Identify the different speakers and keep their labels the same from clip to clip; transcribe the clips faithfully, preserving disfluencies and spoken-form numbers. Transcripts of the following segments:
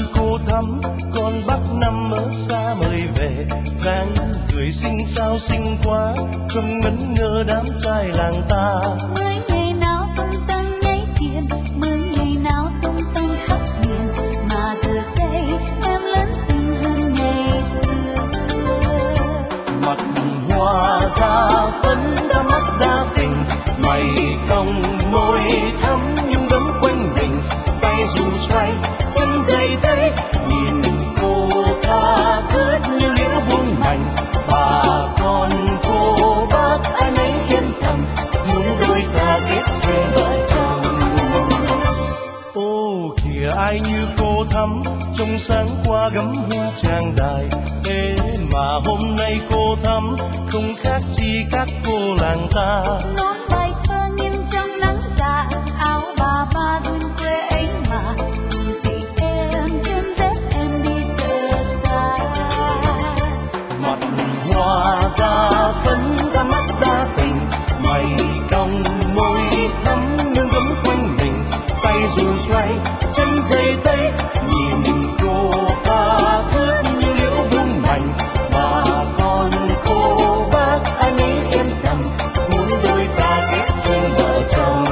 Speaker 1: cô thắm, con bắc năm ở xa mời về, dáng cười xinh sao xinh quá, không ngẩn ngơ đám trai làng ta.
Speaker 2: Mới ngày nào tung tăng nhảy tiền, mới ngày nào tung tăng khắp miền, mà từ đây em lớn xinh hơn ngày xưa.
Speaker 1: Mặt hoa da phấn đã mắt đã tình, mày cong môi thắm nhưng vẫn quanh mình, tay dù xoay chân dây tay, nhìn cô tha thướt như liễu buông mảnh. Bà con cô bác ai nấy yên thầm, muốn đôi ta kết duyên vợ chồng. Ô kìa ai như cô thắm, trông sáng qua gấm hoa trang đài, thế mà hôm nay cô thắm không khác chi các cô làng ta.
Speaker 2: Nón bài thơ nghiêng trong nắng tà, áo bà ba duyên quê ấy mà, cùng chị em chân dép em đi chợ xa.
Speaker 1: Mặt hoa da phấn đã mắt đã tình, mày cong môi thắm nhưng gấm quanh mình, tay dù xoay chân dây tay, nhìn cô tha thướt như liễu buông mảnh. Bà con cô bác ai nấy yên tâm, muốn đôi ta kết duyên vợ chồng.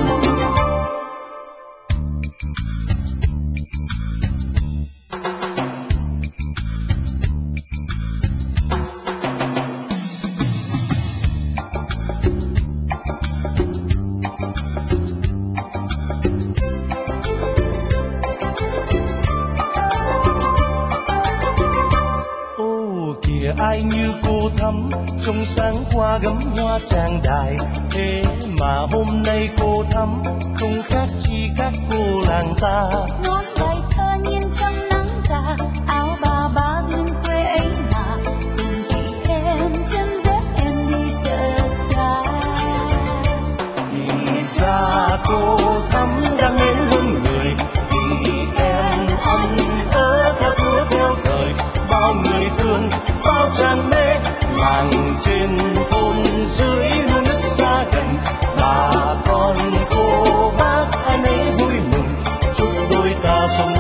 Speaker 1: Kìa ai như cô thắm, trông sáng qua gấm hoa trang đài, thế mà hôm nay cô thắm không khác chi các cô làng ta.
Speaker 2: Nón bài thơ nghiêng trong nắng tà, áo bà ba duyên quê ấy mà, cùng chị em chân dép em đi chợ xa.
Speaker 1: Thì ra cô thắm đang mến hơn người, vì em ăn ớ theo thua theo thời, bao người thương bao tràn mê, làng trên thôn dưới luôn nước xa gần. Bà con cô bác ai nấy vui mừng, chúc đôi ta sống